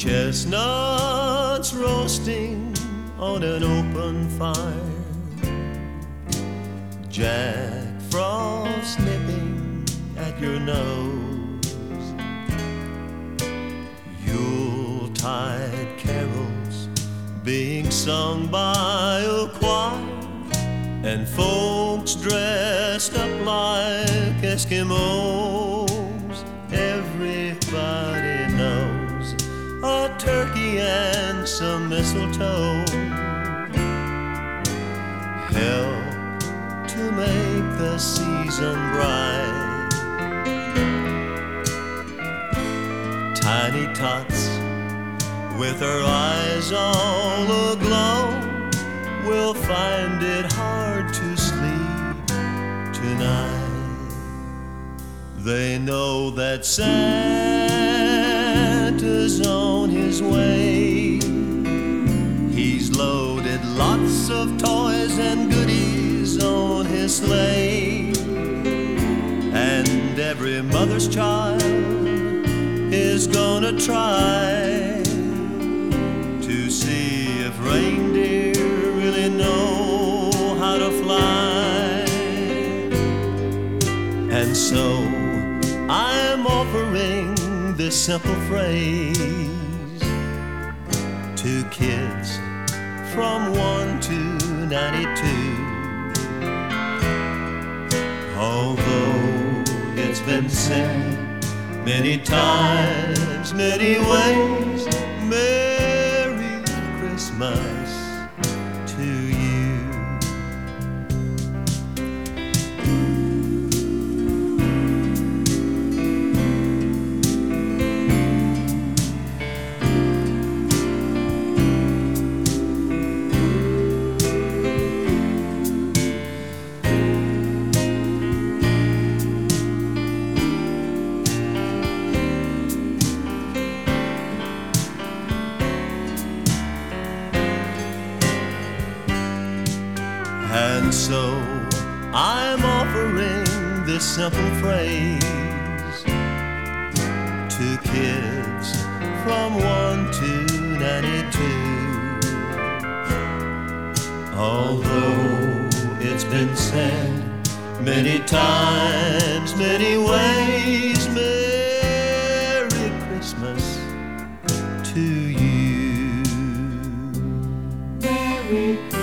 Chestnuts roasting on an open fire, Jack Frost nipping at your nose, Yuletide carols being sung by a choir, and folks dressed up like Eskimos. Everybody knows a turkey and some mistletoe help to make the season bright. Tiny Tots, with her eyes all aglow, will find it hard to sleep tonight. They know that Santa's on his way. He's loaded lots of toys and goodies on his sleigh, and every mother's child is gonna try to see if reindeer really know how to fly. And so I'm offering this simple phrase to kids from 1 to 92. Although it's been said many times, many ways, Merry Christmas to you. And so I'm offering this simple phrase to kids from 1 to 92. Although it's been said many times, many ways, Merry Christmas to you. Merry